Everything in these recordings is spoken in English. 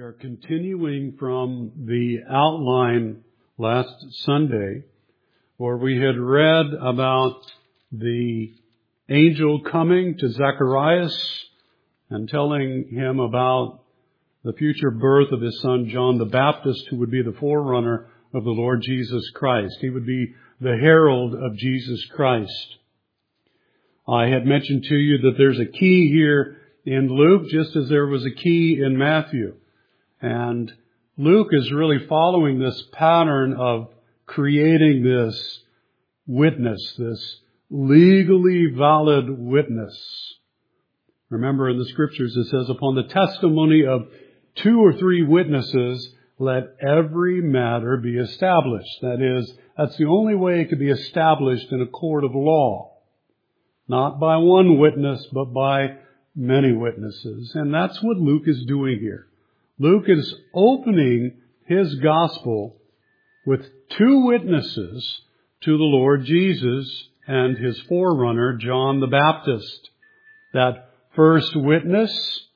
are continuing from the outline last Sunday, where we had read about the angel coming to Zacharias and telling him about the future birth of his son John the Baptist, who would be the forerunner of the Lord Jesus Christ. He would be the herald of Jesus Christ. I had mentioned to you that there's a key here in Luke, just as there was a key in Matthew. And Luke is really following this pattern of creating this witness, this legally valid witness. Remember in the Scriptures it says, upon the testimony of 2 or 3 witnesses, let every matter be established. That is, that's the only way it could be established in a court of law. Not by one witness, but by many witnesses. And that's what Luke is doing here. Luke is opening his gospel with 2 witnesses to the Lord Jesus and his forerunner, John the Baptist. That first witness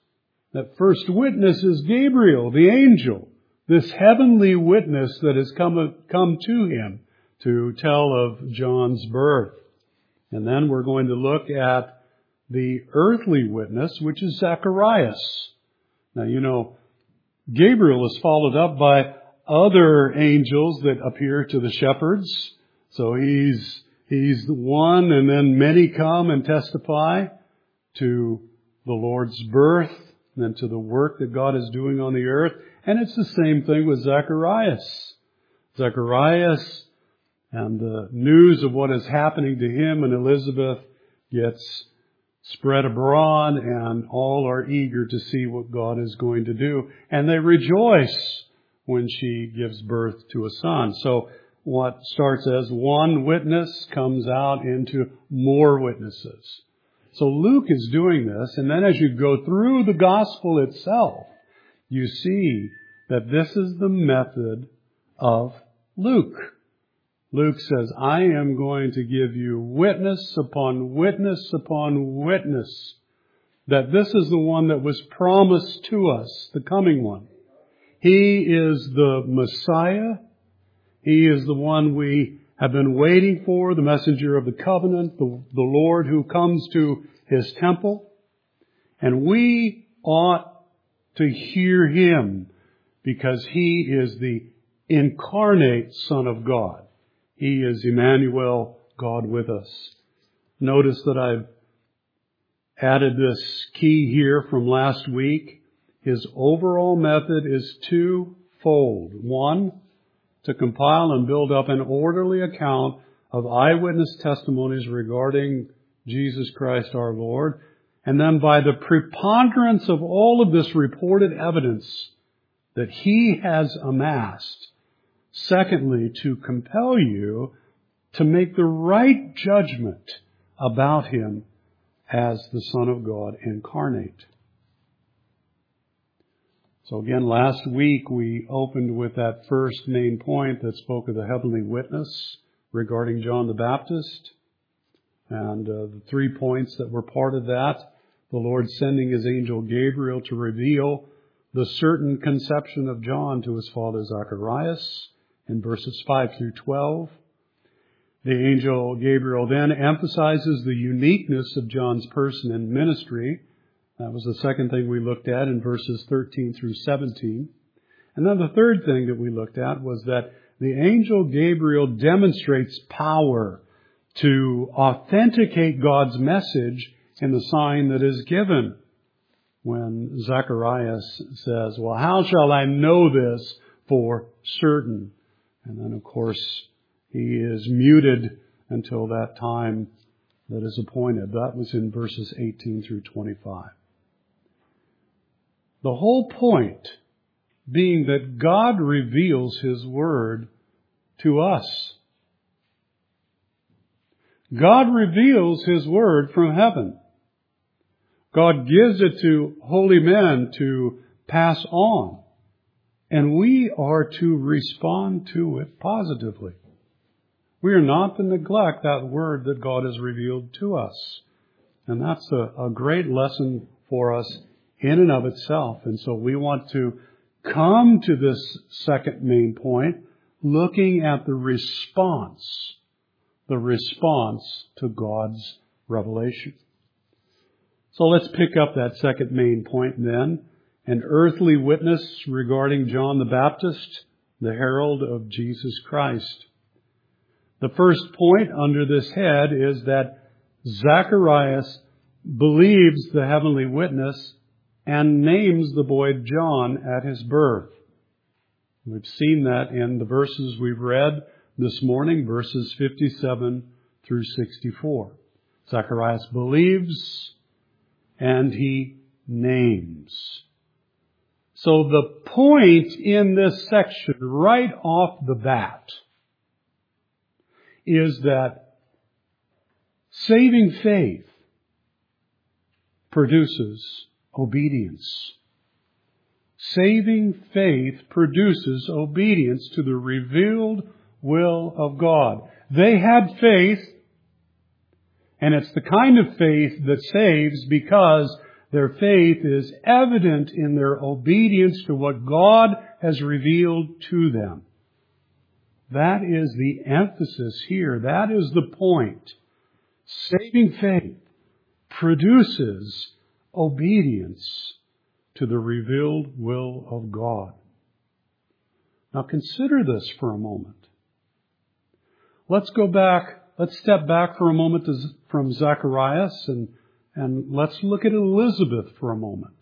is Gabriel, the angel, this heavenly witness that has come to him to tell of John's birth. And then we're going to look at the earthly witness, which is Zacharias. Now, you know, Gabriel is followed up by other angels that appear to the shepherds. So he's the one, and then many come and testify to the Lord's birth and to the work that God is doing on the earth. And it's the same thing with Zacharias. Zacharias and the news of what is happening to him and Elizabeth gets spread abroad, and all are eager to see what God is going to do. And they rejoice when she gives birth to a son. So what starts as one witness comes out into more witnesses. So Luke is doing this, and then as you go through the gospel itself, you see that this is the method of Luke. Luke says, I am going to give you witness upon witness upon witness that this is the one that was promised to us, the coming one. He is the Messiah. He is the one we have been waiting for, the messenger of the covenant, the Lord who comes to his temple. And we ought to hear him because he is the incarnate Son of God. He is Emmanuel, God with us. Notice that I've added this key here from last week. His overall method is twofold. One, to compile and build up an orderly account of eyewitness testimonies regarding Jesus Christ our Lord. And then by the preponderance of all of this reported evidence that he has amassed, secondly, to compel you to make the right judgment about him as the Son of God incarnate. So again, last week we opened with that first main point that spoke of the heavenly witness regarding John the Baptist. And the 3 points that were part of that, the Lord sending his angel Gabriel to reveal the certain conception of John to his father Zacharias in verses 5 through 12. The angel Gabriel then emphasizes the uniqueness of John's person and ministry. That was the second thing we looked at in verses 13 through 17. And then the third thing that we looked at was that the angel Gabriel demonstrates power to authenticate God's message in the sign that is given. When Zacharias says, well, how shall I know this for certain? And then, of course, he is muted until that time that is appointed. That was in verses 18 through 25. The whole point being that God reveals his word to us. God reveals his word from heaven. God gives it to holy men to pass on. And we are to respond to it positively. We are not to neglect that word that God has revealed to us. And that's a great lesson for us in and of itself. And so we want to come to this second main point, looking at the response to God's revelation. So let's pick up that second main point then. An earthly witness regarding John the Baptist, the herald of Jesus Christ. The first point under this head is that Zacharias believes the heavenly witness and names the boy John at his birth. We've seen that in the verses we've read this morning, verses 57 through 64. Zacharias believes and he names. So the point in this section right off the bat is that saving faith produces obedience. Saving faith produces obedience to the revealed will of God. They had faith, and it's the kind of faith that saves because their faith is evident in their obedience to what God has revealed to them. That is the emphasis here. That is the point. Saving faith produces obedience to the revealed will of God. Now consider this for a moment. Let's step back for a moment from Zacharias and let's look at Elizabeth for a moment.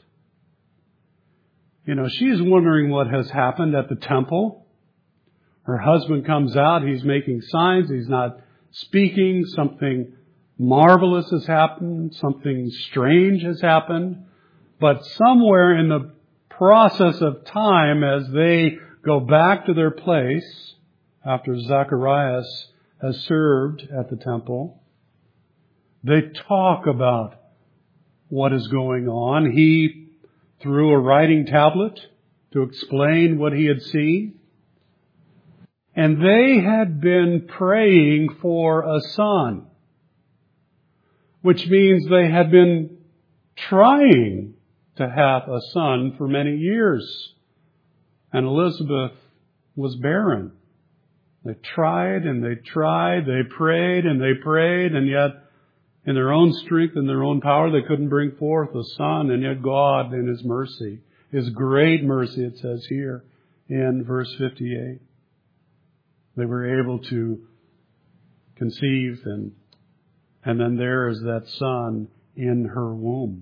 She's wondering what has happened at the temple. Her husband comes out, he's making signs, he's not speaking, something marvelous has happened, something strange has happened. But somewhere in the process of time, as they go back to their place, after Zacharias has served at the temple, they talk about what is going on. He threw a writing tablet to explain what he had seen. And they had been praying for a son, which means they had been trying to have a son for many years. And Elizabeth was barren. They tried and they tried, they prayed and they prayed, and yet in their own strength and their own power they couldn't bring forth a son. And yet God in His mercy, His great mercy, it says here in verse 58, they were able to conceive, and then there is that son in her womb,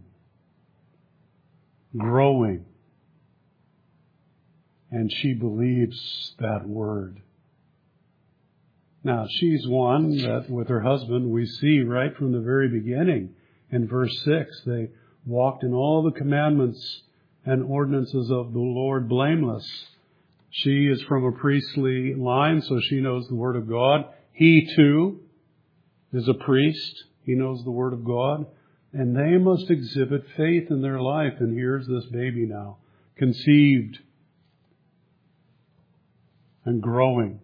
growing. And she believes that word. Now, she's one that with her husband we see right from the very beginning. In verse 6, they walked in all the commandments and ordinances of the Lord blameless. She is from a priestly line, so she knows the Word of God. He too is a priest. He knows the Word of God. And they must exhibit faith in their life. And here's this baby now, conceived and growing.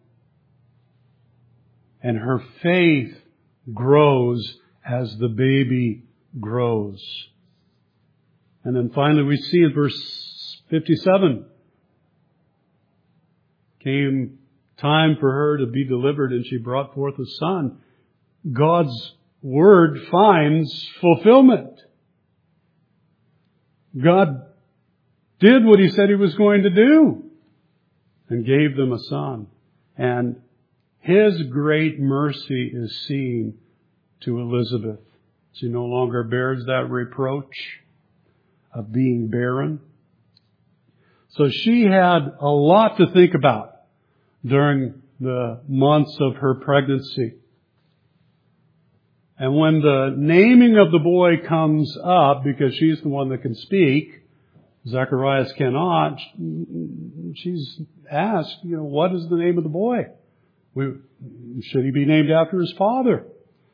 And her faith grows as the baby grows. And then finally we see in verse 57, came time for her to be delivered, and she brought forth a son. God's word finds fulfillment. God did what He said He was going to do and gave them a son. And His great mercy is seen to Elizabeth. She no longer bears that reproach of being barren. So she had a lot to think about during the months of her pregnancy. And when the naming of the boy comes up, because she's the one that can speak, Zacharias cannot, she's asked, what is the name of the boy? Should he be named after his father?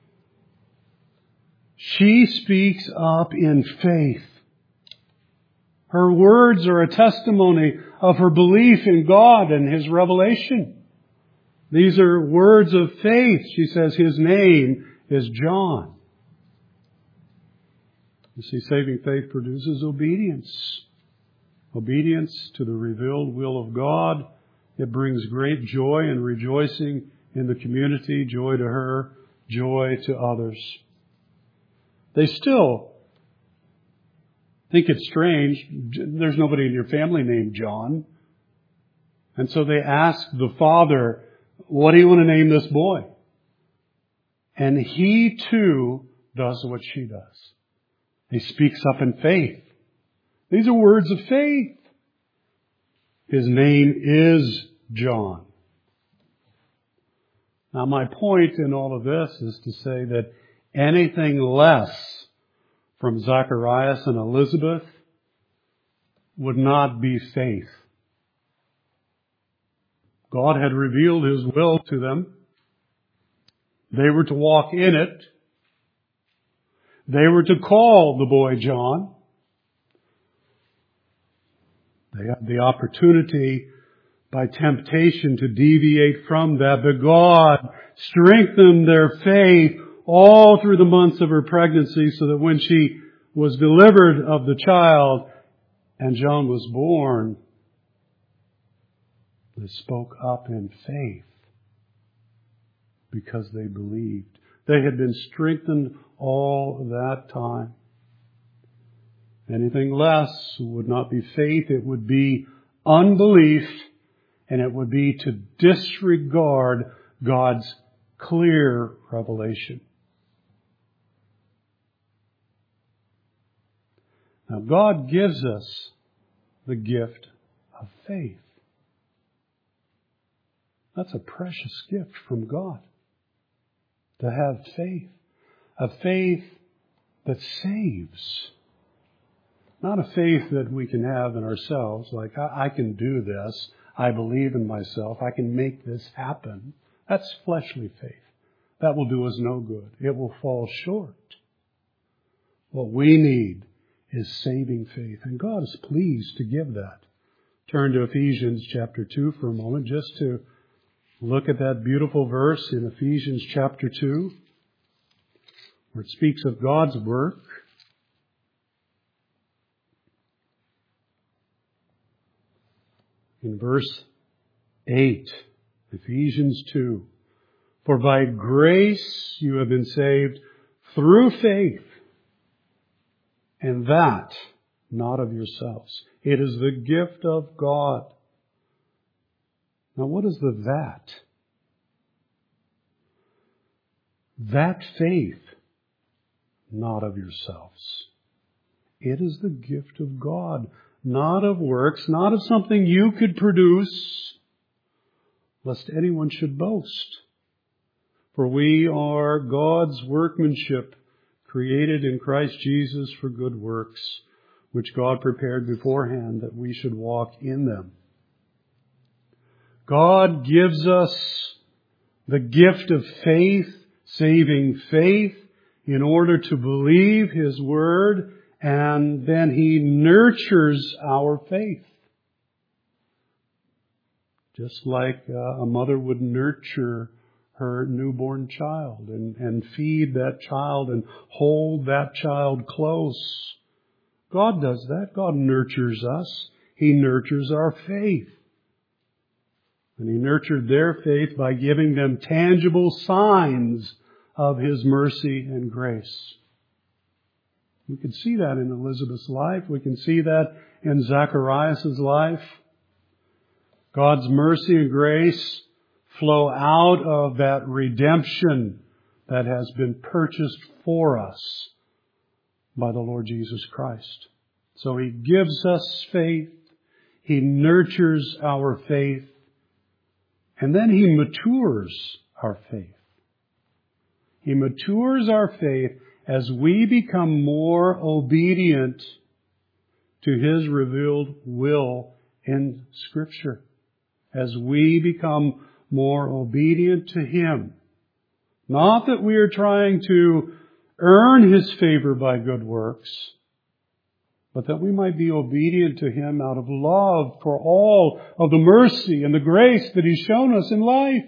She speaks up in faith. Her words are a testimony of her belief in God and His revelation. These are words of faith. She says his name is John. You see, saving faith produces obedience. Obedience to the revealed will of God, it brings great joy and rejoicing in the community, joy to her, joy to others. They still think it's strange. There's nobody in your family named John. And so they ask the father, what do you want to name this boy? And he too does what she does. He speaks up in faith. These are words of faith. His name is John. Now my point in all of this is to say that anything less from Zacharias and Elizabeth would not be faith. God had revealed His will to them. They were to walk in it. They were to call the boy John. They had the opportunity by temptation to deviate from that, but God strengthened their faith all through the months of her pregnancy so that when she was delivered of the child and John was born, they spoke up in faith because they believed. They had been strengthened all that time. Anything less would not be faith. It would be unbelief, and it would be to disregard God's clear revelation. Now, God gives us the gift of faith. That's a precious gift from God. To have faith. A faith that saves. Not a faith that we can have in ourselves, like, I can do this. I believe in myself. I can make this happen. That's fleshly faith. That will do us no good. It will fall short. What we need is saving faith. And God is pleased to give that. Turn to Ephesians chapter 2 for a moment, just to look at that beautiful verse in Ephesians chapter 2, where it speaks of God's work. In verse 8, Ephesians 2, for by grace you have been saved through faith, and that not of yourselves. It is the gift of God. Now what is the that? That faith, not of yourselves. It is the gift of God, not of works, not of something you could produce, lest anyone should boast. For we are God's workmanship, created in Christ Jesus for good works, which God prepared beforehand that we should walk in them. God gives us the gift of faith, saving faith, in order to believe His Word, and then He nurtures our faith. Just like a mother would nurture her newborn child and feed that child and hold that child close. God does that. God nurtures us. He nurtures our faith. And He nurtured their faith by giving them tangible signs of His mercy and grace. We can see that in Elizabeth's life. We can see that in Zacharias' life. God's mercy and grace flow out of that redemption that has been purchased for us by the Lord Jesus Christ. So He gives us faith. He nurtures our faith. And then He matures our faith. He matures our faith as we become more obedient to His revealed will in Scripture. As we become more obedient to Him. Not that we are trying to earn His favor by good works, but that we might be obedient to Him out of love for all of the mercy and the grace that He's shown us in life.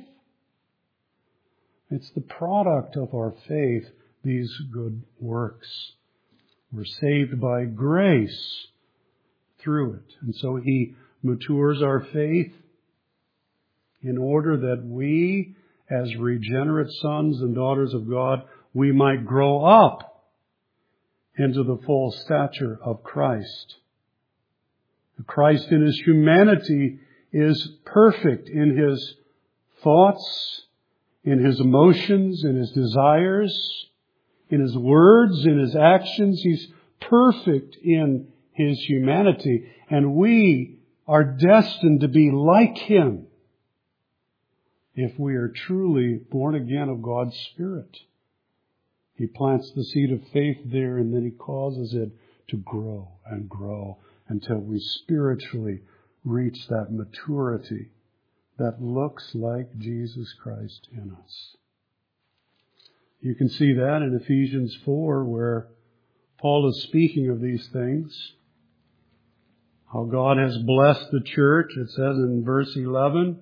It's the product of our faith, these good works. We're saved by grace through it. And so He matures our faith in order that we, as regenerate sons and daughters of God, we might grow up into the full stature of Christ. Christ in His humanity is perfect in His thoughts, in His emotions, in His desires, in His words, in His actions. He's perfect in His humanity. And we are destined to be like Him if we are truly born again of God's Spirit. He plants the seed of faith there, and then He causes it to grow and grow until we spiritually reach that maturity that looks like Jesus Christ in us. You can see that in Ephesians 4, where Paul is speaking of these things. How God has blessed the church. It says in verse 11,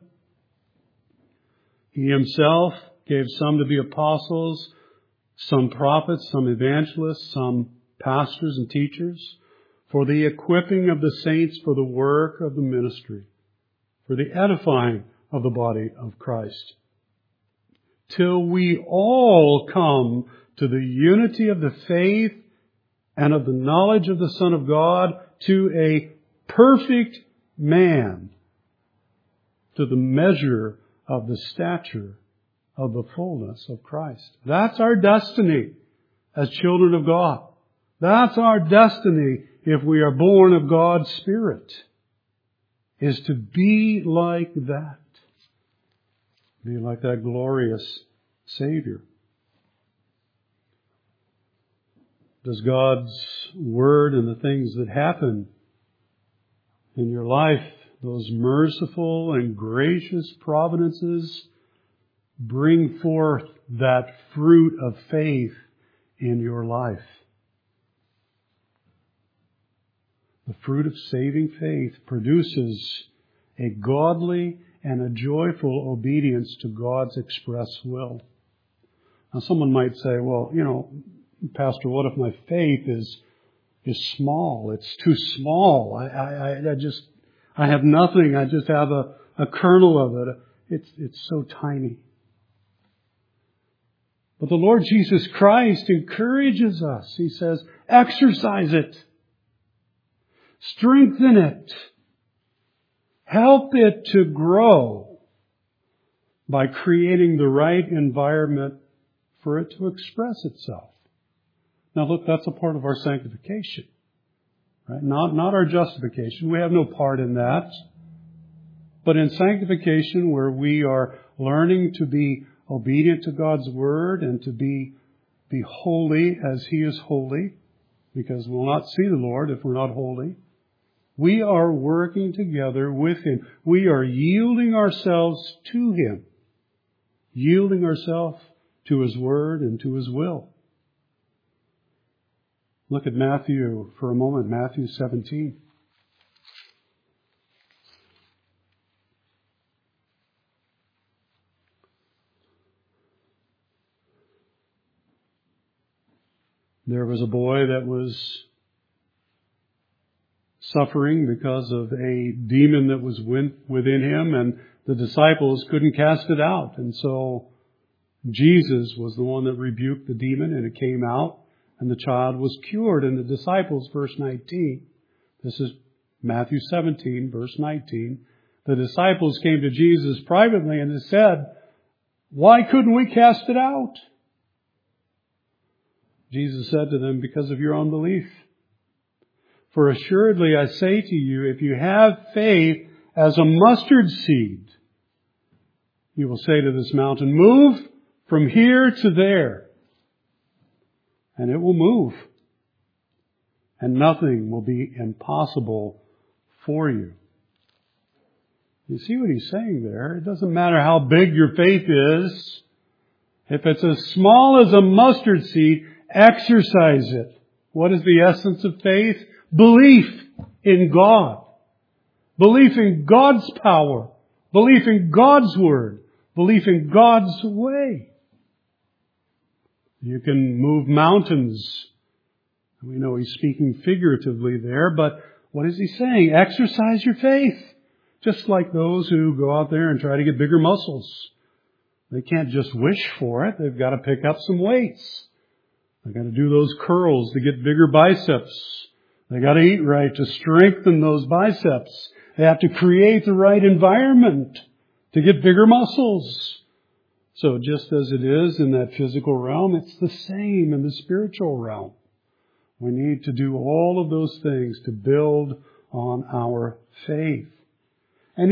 He Himself gave some to be apostles, some prophets, some evangelists, some pastors and teachers, for the equipping of the saints for the work of the ministry, for the edifying of the body of Christ, till we all come to the unity of the faith and of the knowledge of the Son of God, to a perfect man, to the measure of the stature of the fullness of Christ. That's our destiny as children of God. That's our destiny if we are born of God's Spirit, is to be like that. Be like that glorious Savior. Does God's Word and the things that happen in your life, those merciful and gracious providences, bring forth that fruit of faith in your life? The fruit of saving faith produces a godly and a joyful obedience to God's express will. Now someone might say, well, Pastor, what if my faith is small? It's too small. I have nothing. I just have a kernel of it. It's so tiny. But the Lord Jesus Christ encourages us. He says, exercise it. Strengthen it. Help it to grow by creating the right environment for it to express itself. Now look, that's a part of our sanctification. Right? Not our justification. We have no part in that. But in sanctification, where we are learning to be obedient to God's Word and to be holy as He is holy, because we'll not see the Lord if we're not holy. We are working together with Him. We are yielding ourselves to Him. Yielding ourselves to His Word and to His will. Look at Matthew for a moment, Matthew 17. There was a boy that was suffering because of a demon that was within him, and the disciples couldn't cast it out. And so Jesus was the one that rebuked the demon, and it came out, and the child was cured. And the disciples, verse 19, this is Matthew 17, verse 19, the disciples came to Jesus privately and they said, "Why couldn't we cast it out?" Jesus said to them, "Because of your unbelief. For assuredly I say to you, if you have faith as a mustard seed, you will say to this mountain, 'Move from here to there,' and it will move. And nothing will be impossible for you." You see what he's saying there? It doesn't matter how big your faith is. If it's as small as a mustard seed, exercise it. What is the essence of faith? Belief in God. Belief in God's power. Belief in God's Word. Belief in God's way. You can move mountains. We know he's speaking figuratively there, but what is he saying? Exercise your faith. Just like those who go out there and try to get bigger muscles. They can't just wish for it. They've got to pick up some weights. They've got to do those curls to get bigger biceps. They've got to eat right to strengthen those biceps. They have to create the right environment to get bigger muscles. So just as it is in that physical realm, it's the same in the spiritual realm. We need to do all of those things to build on our faith. And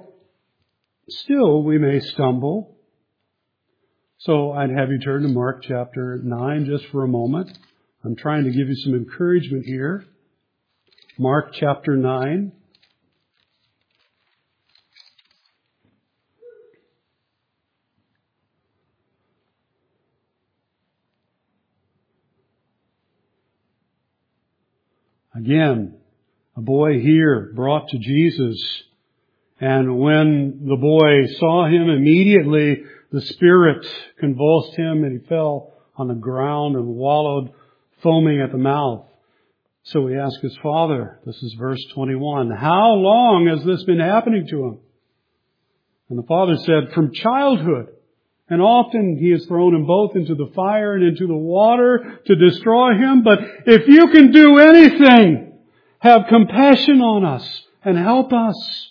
still we may stumble. So I'd have you turn to Mark chapter 9 just for a moment. I'm trying to give you some encouragement here. Mark chapter 9. Again, a boy here brought to Jesus, and when the boy saw him, immediately the Spirit convulsed him and he fell on the ground and wallowed, foaming at the mouth. So he asked his father, this is verse 21, how long has this been happening to him? And the father said, from childhood. And often he has thrown him both into the fire and into the water to destroy him. But if you can do anything, have compassion on us and help us.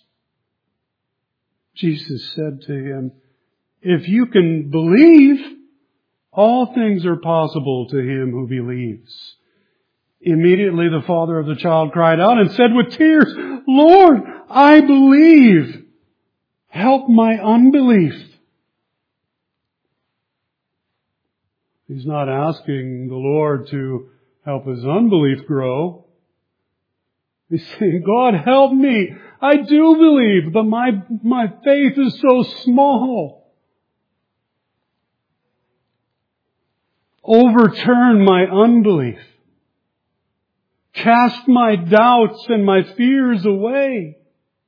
Jesus said to him, if you can believe, all things are possible to him who believes. Immediately the father of the child cried out and said with tears, Lord, I believe. Help my unbelief. He's not asking the Lord to help his unbelief grow. He's saying, God, help me. I do believe, but my faith is so small. Overturn my unbelief. Cast my doubts and my fears away.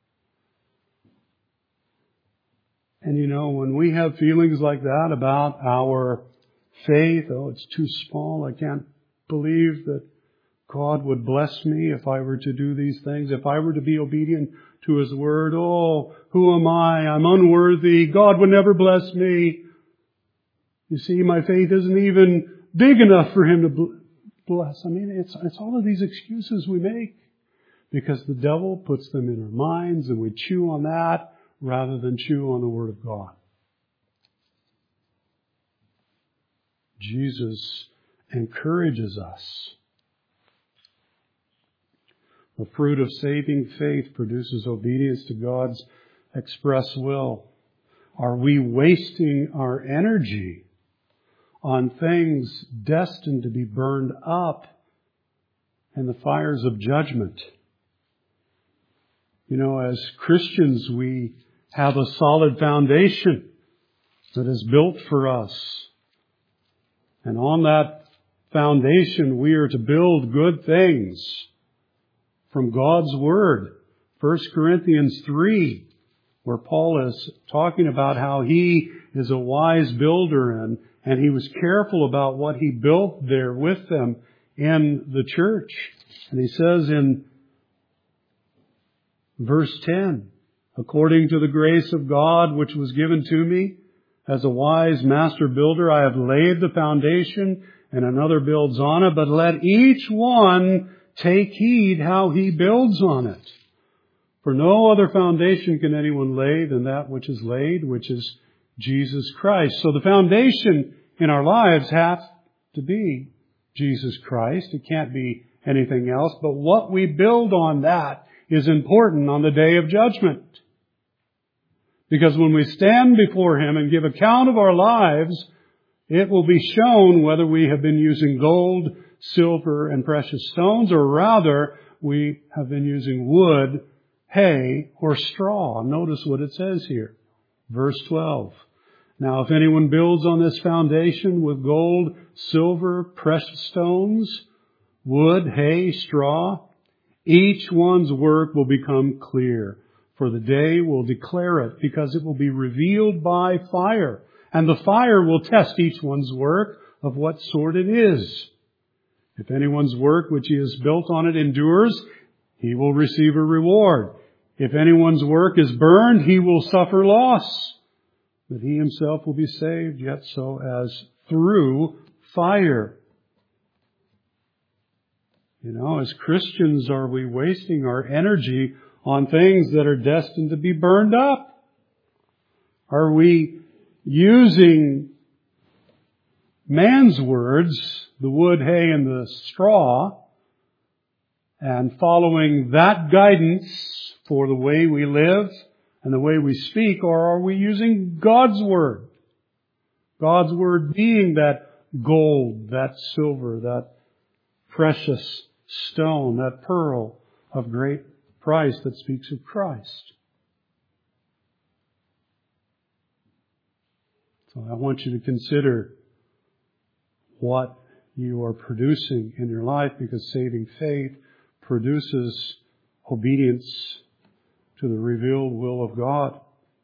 And when we have feelings like that about our faith, it's too small, I can't believe that God would bless me if I were to do these things, if I were to be obedient to His Word. Oh, who am I? I'm unworthy. God would never bless me. You see, my faith isn't even big enough for Him to bless. It's all of these excuses we make because the devil puts them in our minds and we chew on that rather than chew on the Word of God. Jesus encourages us. The fruit of saving faith produces obedience to God's express will. Are we wasting our energy on things destined to be burned up in the fires of judgment? As Christians, we have a solid foundation that is built for us. And on that foundation, we are to build good things from God's Word. 1 Corinthians 3, where Paul is talking about how he is a wise builder and he was careful about what he built there with them in the church. And he says in verse 10, according to the grace of God which was given to me, as a wise master builder, I have laid the foundation and another builds on it, but let each one take heed how he builds on it. For no other foundation can anyone lay than that which is laid, which is Jesus Christ. So the foundation in our lives has to be Jesus Christ. It can't be anything else. But what we build on that is important on the day of judgment. Because when we stand before Him and give account of our lives, it will be shown whether we have been using gold, silver, and precious stones, or rather we have been using wood, hay, or straw. Notice what it says here. Verse 12. Now if anyone builds on this foundation with gold, silver, precious stones, wood, hay, straw, each one's work will become clear. For the day will declare it, because it will be revealed by fire. And the fire will test each one's work of what sort it is. If anyone's work which he has built on it endures, he will receive a reward. If anyone's work is burned, he will suffer loss. But he himself will be saved, yet so as through fire. As Christians, are we wasting our energy on things that are destined to be burned up? Are we using man's words, the wood, hay, and the straw, and following that guidance for the way we live and the way we speak, or are we using God's Word? God's Word being that gold, that silver, that precious stone, that pearl of great price that speaks of Christ. So I want you to consider what you are producing in your life, because saving faith produces obedience to the revealed will of God.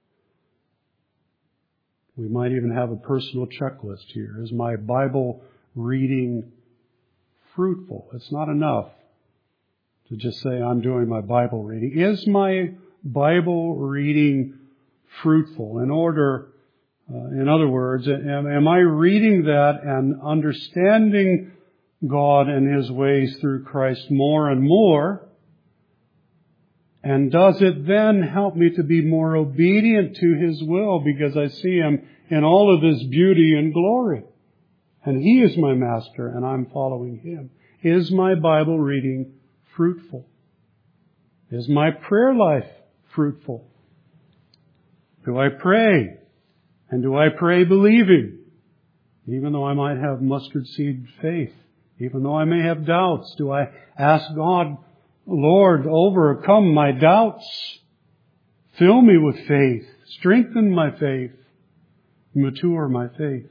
We might even have a personal checklist here. Is my Bible reading fruitful? It's not enough to just say I'm doing my Bible reading. Is my Bible reading fruitful? In other words, am I reading that and understanding God and His ways through Christ more and more? And does it then help me to be more obedient to His will, because I see Him in all of His beauty and glory? And He is my master and I'm following Him. Is my Bible reading fruitful? Is my prayer life fruitful? Do I pray? And do I pray believing? Even though I might have mustard seed faith, even though I may have doubts, do I ask God, Lord, overcome my doubts. Fill me with faith. Strengthen my faith. Mature my faith.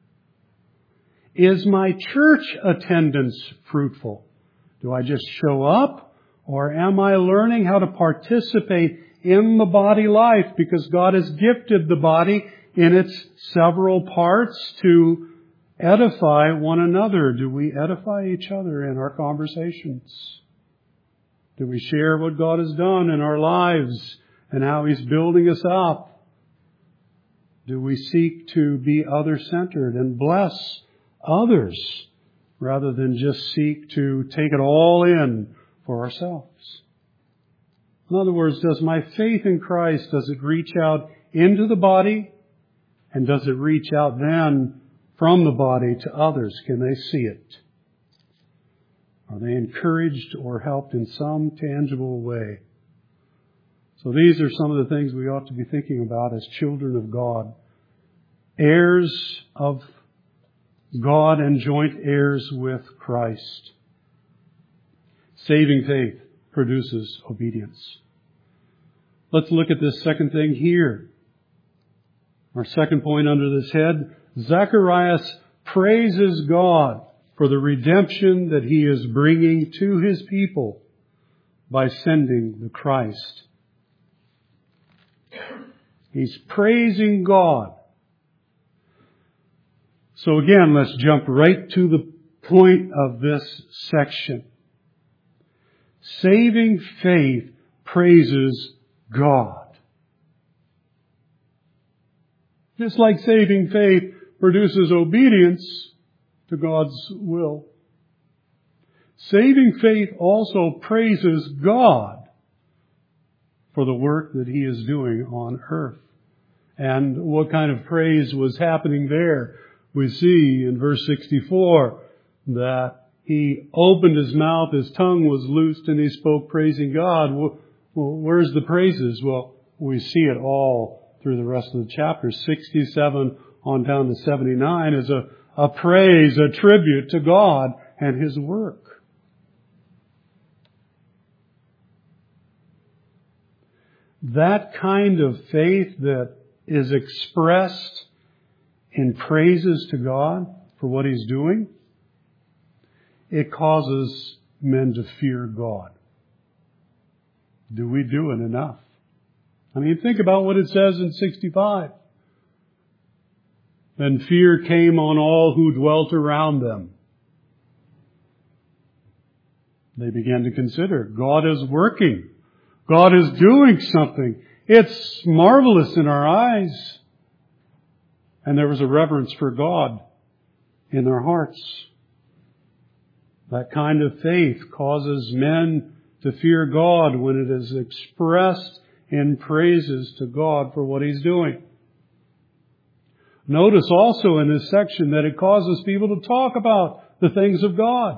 Is my church attendance fruitful? Do I just show up? Or am I learning how to participate in the body life? Because God has gifted the body in its several parts to edify one another. Do we edify each other in our conversations? Do we share what God has done in our lives and how He's building us up? Do we seek to be other-centered and bless others rather than just seek to take it all in for ourselves? In other words, does my faith in Christ, does it reach out into the body? And does it reach out then from the body to others? Can they see it? Are they encouraged or helped in some tangible way? So these are some of the things we ought to be thinking about as children of God. Heirs of God and joint heirs with Christ. Saving faith produces obedience. Let's look at this second thing here. Our second point under this head, Zacharias praises God for the redemption that He is bringing to His people by sending the Christ. He's praising God. So again, let's jump right to the point of this section. Saving faith praises God. Just like saving faith produces obedience to God's will, saving faith also praises God for the work that He is doing on earth. And what kind of praise was happening there? We see in verse 64 that He opened His mouth, His tongue was loosed, and He spoke praising God. Well, where's the praises? Well, we see it all through the rest of the chapter. 67 on down to 79 is a praise, a tribute to God and His work. That kind of faith that is expressed in praises to God for what He's doing, it causes men to fear God. Do we do it enough? I mean, think about what it says in 65. Then fear came on all who dwelt around them. They began to consider, God is working. God is doing something. It's marvelous in our eyes. And there was a reverence for God in their hearts. That kind of faith causes men to fear God when it is expressed in praises to God for what He's doing. Notice also in this section that it causes people to talk about the things of God.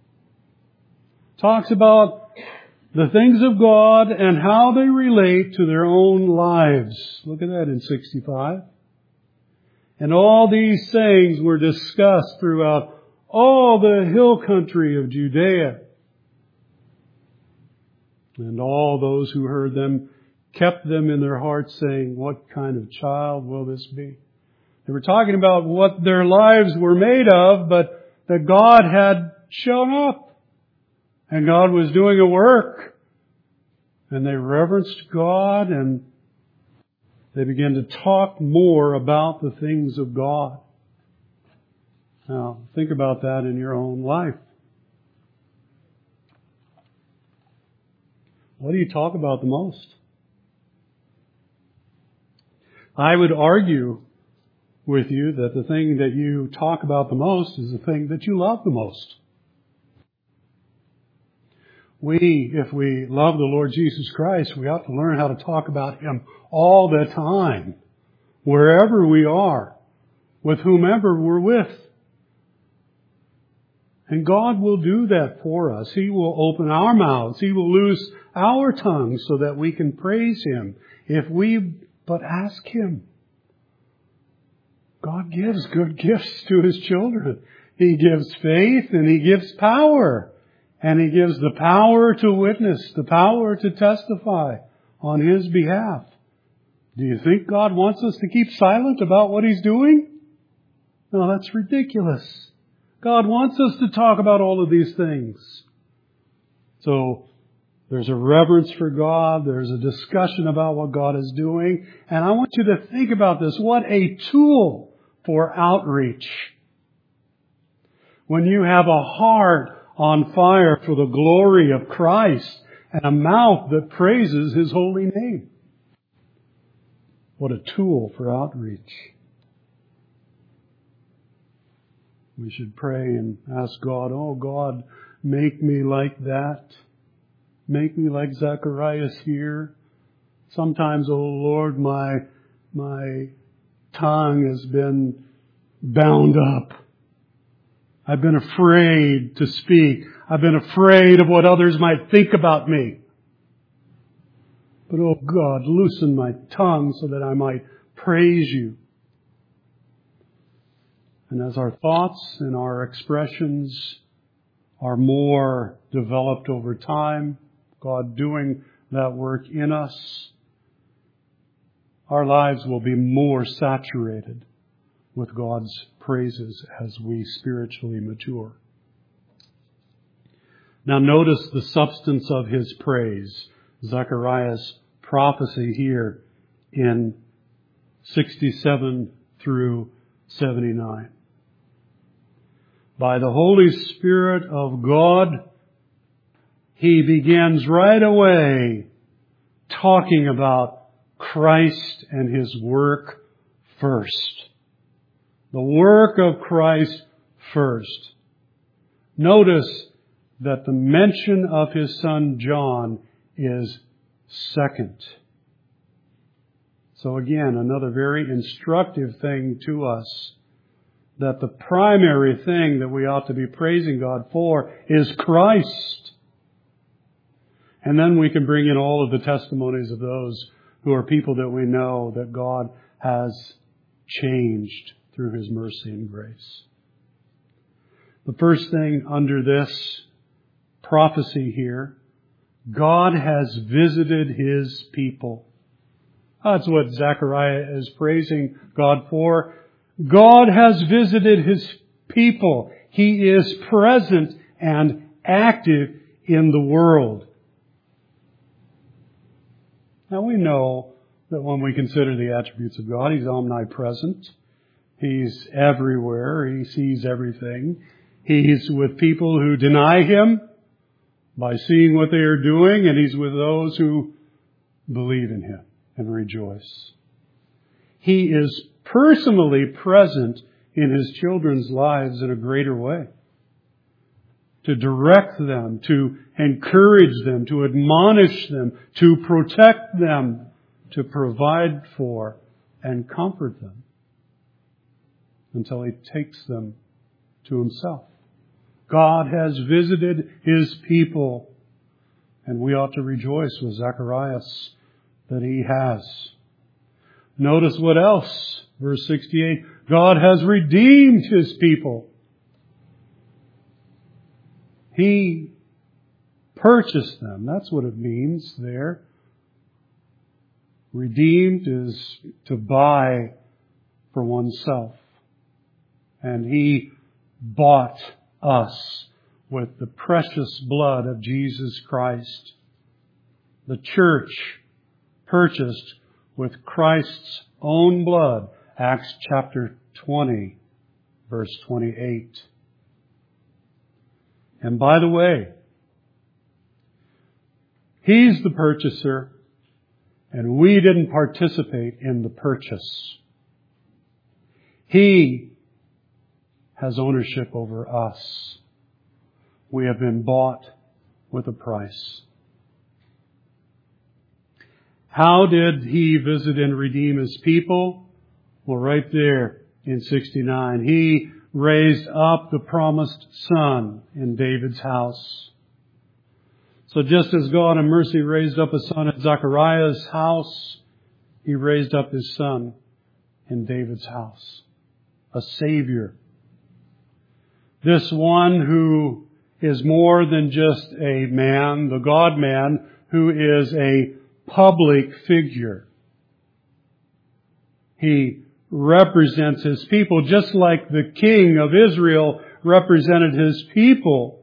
Talks about the things of God and how they relate to their own lives. Look at that in 65. And all these things were discussed throughout all the hill country of Judea. And all those who heard them kept them in their hearts, saying, what kind of child will this be? They were talking about what their lives were made of, but that God had shown up. And God was doing a work. And they reverenced God, and they began to talk more about the things of God. Now, think about that in your own life. What do you talk about the most? I would argue with you that the thing that you talk about the most is the thing that you love the most. If we love the Lord Jesus Christ, we ought to learn how to talk about Him all the time, wherever we are, with whomever we're with. And God will do that for us. He will open our mouths. He will loose our tongues so that we can praise Him if we but ask Him. God gives good gifts to His children. He gives faith and He gives power. And He gives the power to witness, the power to testify on His behalf. Do you think God wants us to keep silent about what He's doing? No, that's ridiculous. God wants us to talk about all of these things. So, there's a reverence for God. There's a discussion about what God is doing. And I want you to think about this. What a tool for outreach. When you have a heart on fire for the glory of Christ and a mouth that praises His holy name. What a tool for outreach. We should pray and ask God, oh God, make me like that. Make me like Zacharias here. Sometimes, oh Lord, my tongue has been bound up. I've been afraid to speak. I've been afraid of what others might think about me. But, oh God, loosen my tongue so that I might praise You. And as our thoughts and our expressions are more developed over time, God doing that work in us, our lives will be more saturated with God's praises as we spiritually mature. Now notice the substance of his praise. Zechariah's prophecy here in 67 through 79. By the Holy Spirit of God, he begins right away talking about Christ and His work first. The work of Christ first. Notice that the mention of His Son John is second. So again, another very instructive thing to us, that the primary thing that we ought to be praising God for is Christ. And then we can bring in all of the testimonies of those who are people that we know that God has changed through His mercy and grace. The first thing under this prophecy here, God has visited His people. That's what Zechariah is praising God for. God has visited His people. He is present and active in the world. Now we know that when we consider the attributes of God, He's omnipresent. He's everywhere. He sees everything. He's with people who deny Him, by seeing what they are doing, and He's with those who believe in Him and rejoice. He is personally present in His children's lives in a greater way, to direct them, to encourage them, to admonish them, to protect them, to provide for and comfort them until He takes them to Himself. God has visited His people, and we ought to rejoice with Zacharias that He has. Notice what else? Verse 68, God has redeemed His people. He purchased them. That's what it means there. Redeemed is to buy for oneself. And He bought us with the precious blood of Jesus Christ. The church purchased with Christ's own blood. Acts chapter 20, verse 28. And by the way, He's the purchaser, and we didn't participate in the purchase. He has ownership over us. We have been bought with a price. How did He visit and redeem His people? Well, right there in 69, He raised up the promised Son in David's house. So just as God in mercy raised up a son in Zechariah's house, He raised up His Son in David's house. A Savior. This one who is more than just a man, the God-man, who is a public figure. He represents His people just like the King of Israel represented His people.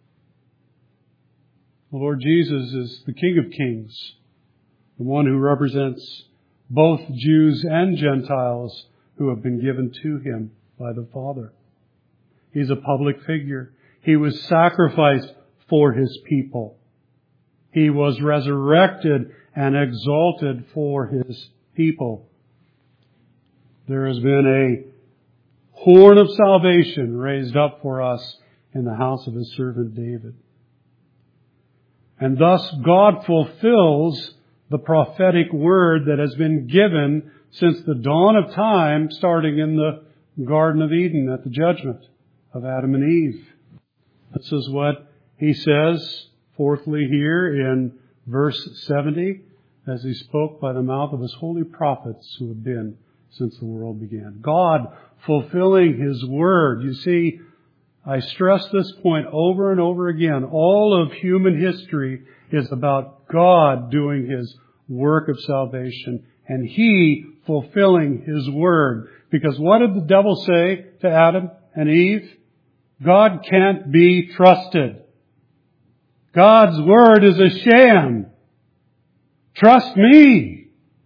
The Lord Jesus is the King of Kings, the one who represents both Jews and Gentiles who have been given to Him by the Father. He's a public figure. He was sacrificed for His people. He was resurrected and exalted for His people. There has been a horn of salvation raised up for us in the house of His servant David. And thus God fulfills the prophetic word that has been given since the dawn of time, starting in the Garden of Eden at the judgment of Adam and Eve. This is what He says, fourthly, here in verse 70, as He spoke by the mouth of His holy prophets who have been since the world began. God fulfilling His word. You see, I stress this point over and over again. All of human history is about God doing His work of salvation and He fulfilling His word. Because what did the devil say to Adam and Eve? God can't be trusted. God's word is a sham. Trust me.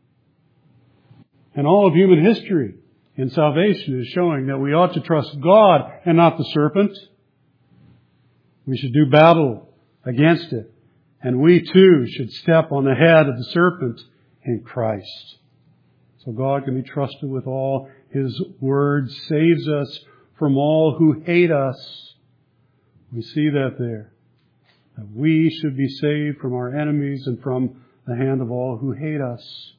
And all of human history in salvation is showing that we ought to trust God and not the serpent. We should do battle against it. And we too should step on the head of the serpent in Christ. So God can be trusted with all. His word saves us from all who hate us. We see that there. That we should be saved from our enemies and from the hand of all who hate us.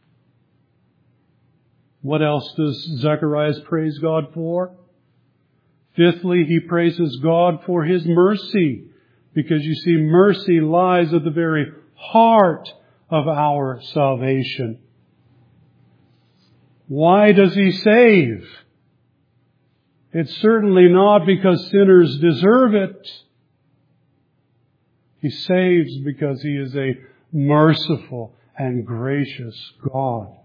What else does Zacharias praise God for? Fifthly, he praises God for His mercy. Because you see, mercy lies at the very heart of our salvation. Why does He save? It's certainly not because sinners deserve it. He saves because He is a merciful and gracious God.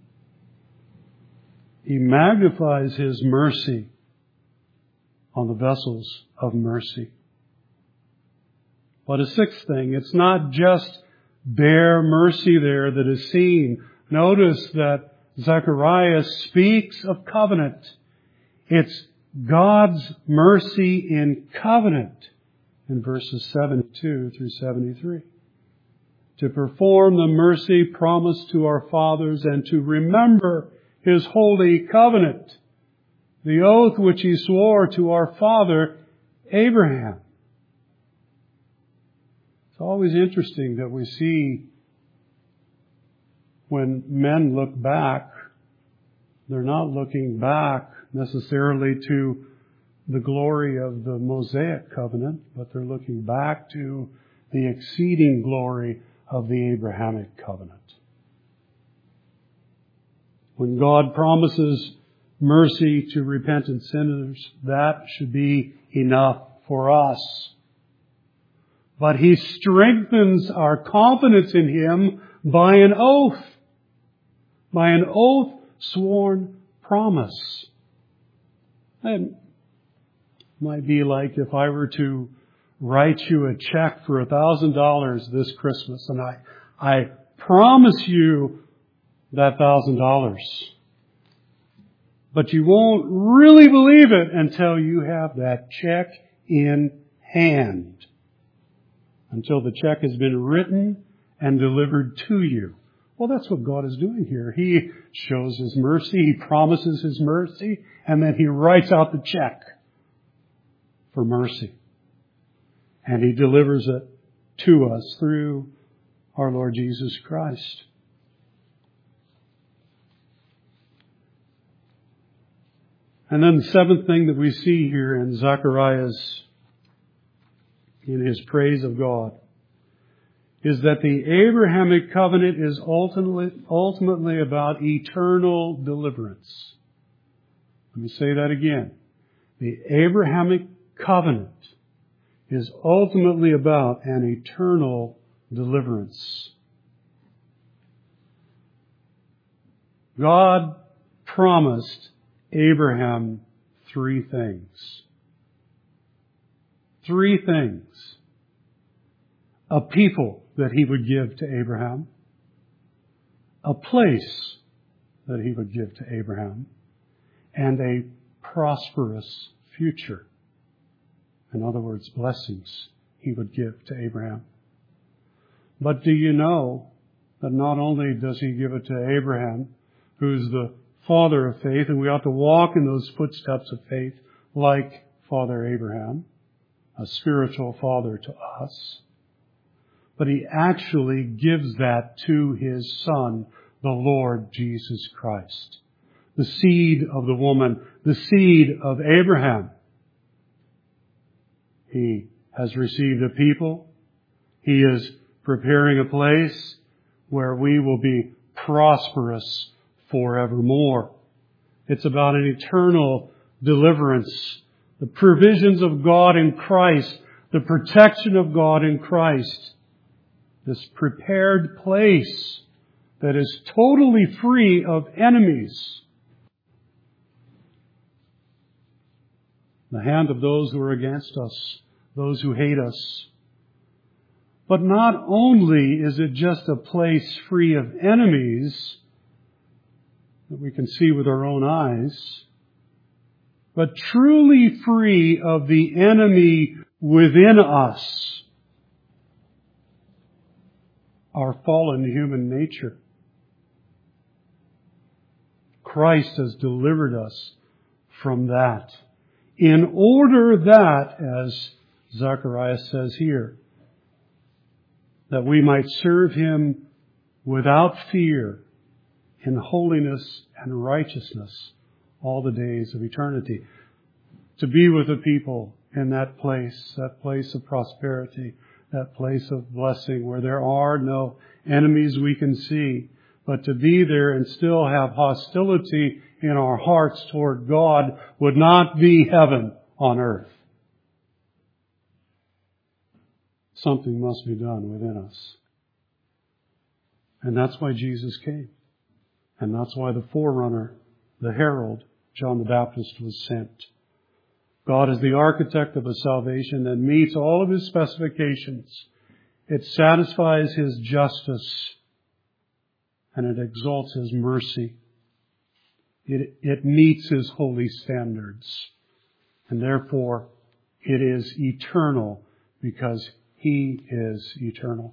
He magnifies His mercy on the vessels of mercy. But a sixth thing, it's not just bare mercy there that is seen. Notice that Zacharias speaks of covenant. It's God's mercy in covenant in verses 72 through 73. To perform the mercy promised to our fathers and to remember His holy covenant, the oath which He swore to our father Abraham. It's always interesting that we see when men look back, they're not looking back necessarily to the glory of the Mosaic covenant, but they're looking back to the exceeding glory of the Abrahamic covenant. When God promises mercy to repentant sinners, that should be enough for us. But He strengthens our confidence in Him by an oath sworn promise. It might be like if I were to write you a check for $1,000 this Christmas, and I promise you that $1,000. But you won't really believe it until you have that check in hand. Until the check has been written and delivered to you. Well, that's what God is doing here. He shows His mercy, He promises His mercy, and then He writes out the check for mercy. And He delivers it to us through our Lord Jesus Christ. And then the seventh thing that we see here in Zechariah's, in his praise of God, is that the Abrahamic covenant is ultimately about eternal deliverance. Let me say that again. The Abrahamic covenant is ultimately about an eternal deliverance. God promised Abraham three things. Three things. A people that He would give to Abraham. A place that He would give to Abraham. And a prosperous future. In other words, blessings He would give to Abraham. But do you know that not only does He give it to Abraham, who's the father of faith, and we ought to walk in those footsteps of faith like Father Abraham, a spiritual father to us, but He actually gives that to His Son, the Lord Jesus Christ. The seed of the woman, the seed of Abraham. He has received a people. He is preparing a place where we will be prosperous forevermore. It's about an eternal deliverance. The provisions of God in Christ. The protection of God in Christ. This prepared place that is totally free of enemies. The hand of those who are against us, those who hate us. But not only is it just a place free of enemies that we can see with our own eyes, but truly free of the enemy within us, our fallen human nature. Christ has delivered us from that, in order that, as Zechariah says here, that we might serve Him without fear, in holiness and righteousness all the days of eternity. To be with the people in that place of prosperity, that place of blessing where there are no enemies we can see, but to be there and still have hostility in our hearts toward God would not be heaven on earth. Something must be done within us. And that's why Jesus came. And that's why the forerunner, the herald, John the Baptist, was sent. God is the architect of a salvation that meets all of His specifications. It satisfies His justice and it exalts His mercy. It meets His holy standards. And therefore, it is eternal because He is eternal.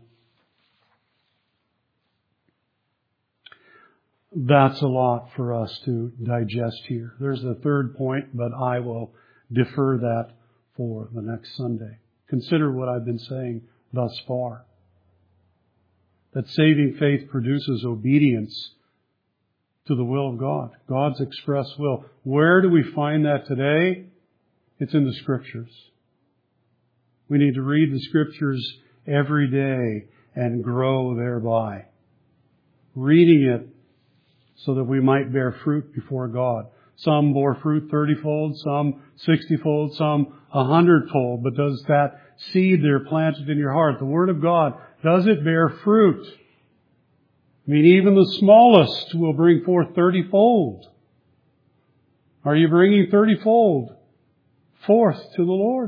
That's a lot for us to digest here. There's a third point, but I will defer that for the next Sunday. Consider what I've been saying thus far. That saving faith produces obedience to the will of God, God's express will. Where do we find that today? It's in the Scriptures. We need to read the Scriptures every day and grow thereby. Reading it so that we might bear fruit before God. Some bore fruit 30-fold, some 60-fold, some 100-fold. But does that seed there planted in your heart, the Word of God, does it bear fruit? I mean, even the smallest will bring forth 30-fold. Are you bringing 30-fold forth to the Lord?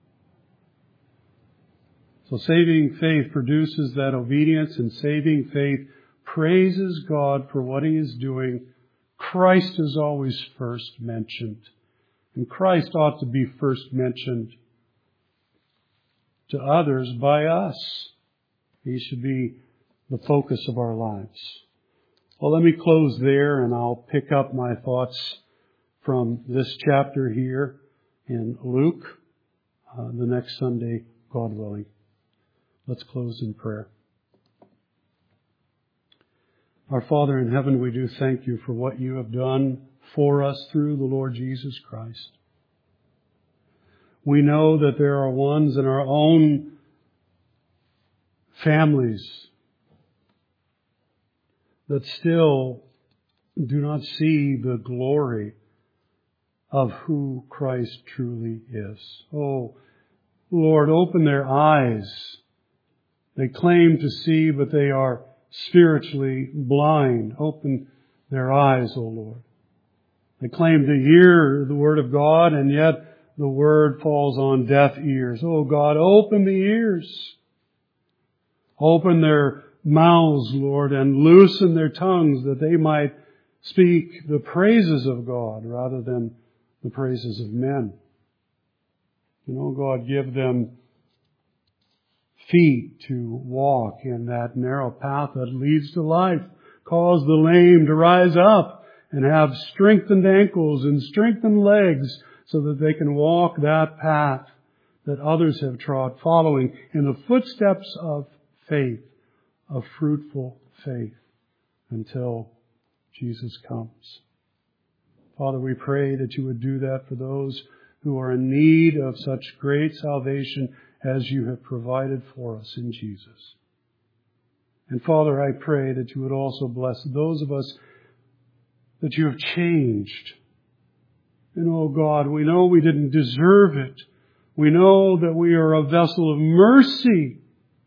So saving faith produces that obedience, and saving faith praises God for what He is doing. Christ is always first mentioned. And Christ ought to be first mentioned to others by us. He should be the focus of our lives. Well, let me close there, and I'll pick up my thoughts from this chapter here in Luke the next Sunday, God willing. Let's close in prayer. Our Father in heaven, we do thank You for what You have done for us through the Lord Jesus Christ. We know that there are ones in our own families that still do not see the glory of who Christ truly is. Oh, Lord, open their eyes. They claim to see, but they are spiritually blind. Open their eyes, O Lord. They claim to hear the Word of God, and yet the Word falls on deaf ears. Oh God, open the ears. Open their mouths, Lord, and loosen their tongues that they might speak the praises of God rather than the praises of men. And oh God, give them feet to walk in that narrow path that leads to life. Cause the lame to rise up and have strengthened ankles and strengthened legs so that they can walk that path that others have trod, following in the footsteps of faith, of fruitful faith, until Jesus comes. Father, we pray that You would do that for those who are in need of such great salvation as You have provided for us in Jesus. And Father, I pray that You would also bless those of us that You have changed. And oh God, we know we didn't deserve it. We know that we are a vessel of mercy.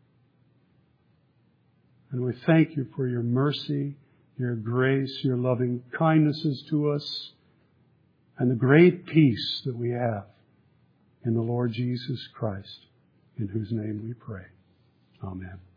And we thank You for Your mercy, Your grace, Your loving kindnesses to us, and the great peace that we have in the Lord Jesus Christ, in whose name we pray. Amen.